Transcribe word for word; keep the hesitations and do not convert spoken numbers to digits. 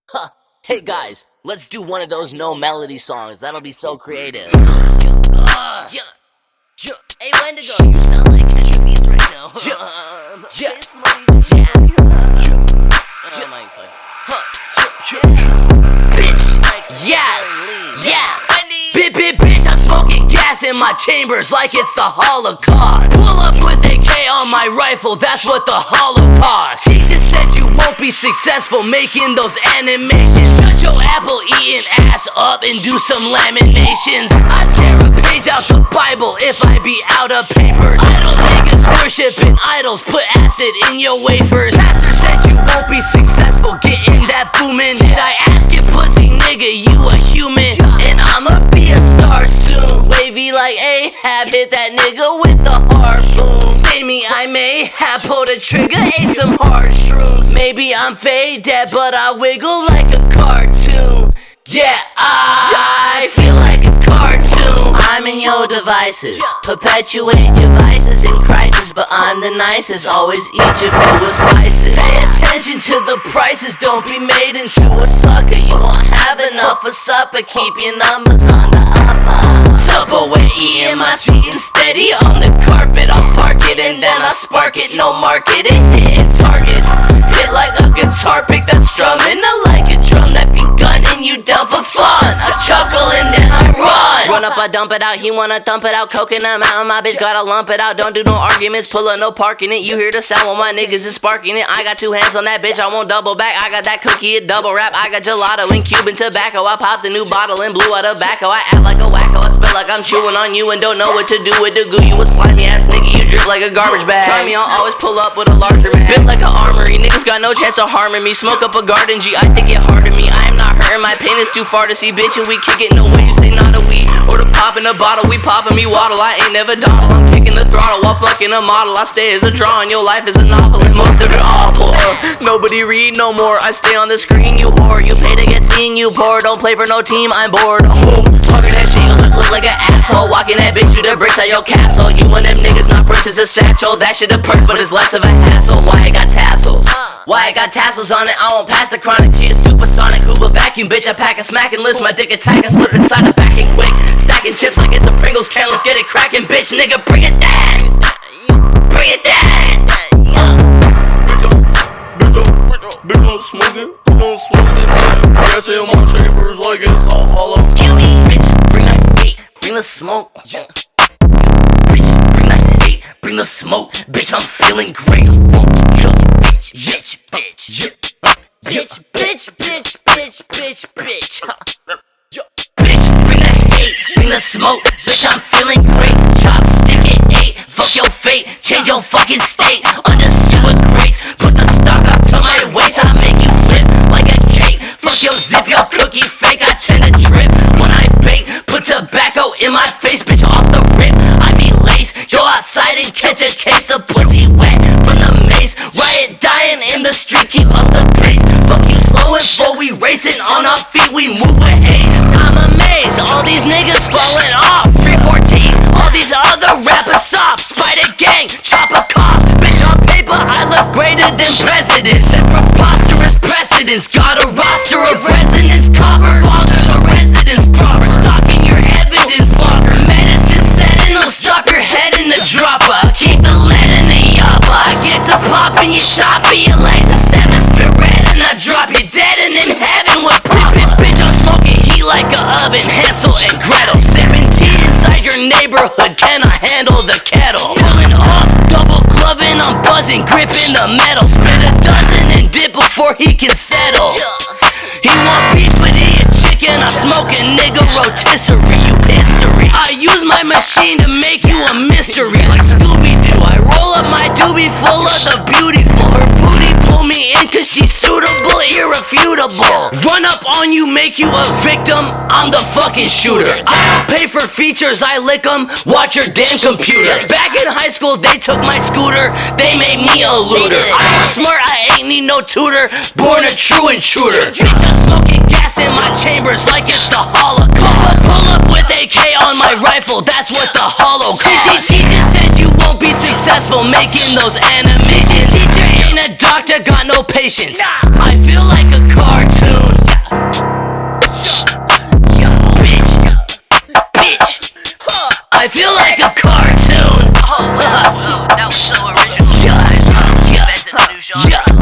Huh. Hey guys, let's do one of those no melody songs. That'll be so creative. Uh, yeah. Yeah. Hey Wendigo, you sound like Catch Beats right now. Yeah. Um, Yeah. taste money. Yeah. Oh my God. Bitch. Yes! Wendy. Yeah! Wendy. Bit bit bitch, I'm smoking gas in my chambers like it's the Holocaust. Pull up with A K on my rifle, that's what the Holocaust. He just said you won't be successful making those animations. Shut your apple eating ass up and do some laminations. I tear a page out the Bible if I be out of paper. Idol niggas worshiping idols, put acid in your wafers. Pastor said you won't be successful getting that booming. Did I ask you, pussy nigga, you a human? And I'ma be a star soon. Wavy like Ahab, hit that nigga with the harpoon. Say me, I may have pulled a trigger, ate some hard shrooms. Maybe I'm faded, but I wiggle like a cartoon. Yeah, I feel like a cartoon. I'm in your devices, perpetuate your vices in crisis. But I'm the nicest, always eat your food with spices. Pay attention to the prices, don't be made into a sucker. You won't have enough for supper, keep your numbers on the upper. Tupperware eating my seat and steady on the carpet. I'll park it and then I spark it, no marketing, hitting targets. Hit like a guitar pick that's strumming, I like a drum that be gunning you down for fun. I chuckle and then I run. Run up, I dump it out, he wanna thump it out. Coconut mountain, my bitch gotta lump it out. Don't do no arguments, pull up, no parking it. You hear the sound when my niggas is sparking it. I got two hands on that bitch, I won't double back. I got that cookie, it double wrap. I got gelato and Cuban tobacco. I popped a new bottle and blew out a tobacco. I act like a wacko, I spit like I'm chewing on you and don't know what to do with the goo. You a slimy ass nigga, you drip like a garbage bag. Try me, I'll always pull up with a larger bag. Bit like an armory, niggas got no chance of harming me. Smoke up a garden G, I think it hard to me. I am not hurting, my pain is too far to see. Bitch, and we kick it, no way you say not a weed. Or to pop in a bottle, we poppin' me waddle. I ain't never dawdle, I'm kicking the throttle while fucking a model. I stay as a draw and your life is a novel and most of it awful. uh, Nobody read no more, I stay on the screen, you whore. You pay to get seen, you poor. Don't play for no team, I'm bored. Oh, talking that shit, you look, look like an asshole. Walking that bitch through the bricks at your castle. You and them niggas not purse, a satchel. That shit a purse, but it's less of a hassle. Why I got tassels? Why I got tassels on it? I won't pass the chronic to your supersonic Hoover vacuum, bitch. I pack a smack and list my dick attack and slip inside the backing quick. Stacking chips like it's a Pringles can. Let's get it cracking, bitch. Nigga, bring it down. Bring it down. Bitch, I'm smoking, I'm smoking. Gas in my chambers like it's all hollow. Q B, bitch, bring the heat, bring the smoke. Bitch, bring the heat, bring the smoke. Bitch, I'm feeling great. Bitch, bitch, bitch, bitch, bitch, bitch, bitch, bitch, bitch. Bitch, bring the heat, bring the smoke. Bitch, I'm feeling great. Chopstick it eight, fuck your fate, change your fucking state. Under sewer grates, put the stock up to my waist. I make you flip like a cake. Fuck your zip, your cookie fake. I tend to trip when I bake. Put tobacco in my face, bitch, off the rip. I be lace, go outside and catch a case. The pussy wet from the mace. Riot dying in the street, keep up the pace. Fuck you slow and slow, we racing on our feet, we move with haste. I'm amazed, all these niggas falling off. three fourteen, all these other rappers soft. Spider gang, chop a cop. Bitch, on paper, I look greater than presidents. And preposterous precedents. Got a roster of residents covered. Bother the residents proper. Stalking your evidence locker. Medicine sentinel, stop your head in the dropper. Keep the lead in the yapper. I get to popping you choppy. Your legs a seven spit red and I drop you dead and in heaven with proper. Bitch, I'm smoking heat like a oven. Hansel and Gretel. seventeen inside your neighborhood. Can I handle the kettle? Pulling up, double gloving, I'm buzzing, gripping the metal. Spit a dozen and dip before he can settle. He want beef, but he a chicken. I'm smoking nigga rotisserie, you history. I use my machine to make you a mystery, like Scooby-Doo. I roll up my doobie full of the beautiful. Her booty pull me in cause she's suitable, irrefutable. Run up on you, make you a victim. I'm the fucking shooter. I don't pay for features, I lick them. Watch your damn computer. Back in high school, they took my scooter. They made me a looter. I'm smart, I ain't need no tutor. Born a true intruder. Bitch, I'm smoking gas in my chambers like it's the Holocaust. Pull up with A K on my rifle, that's what the Holocaust. He just said you won't be successful making those animations. Teacher ain't a doctor, got no patience. I feel like a cartoon. I feel like a cartoon. Oh, wow, wow, that was so original. Yeah, Guys, um, yeah, invented a new genre. yeah.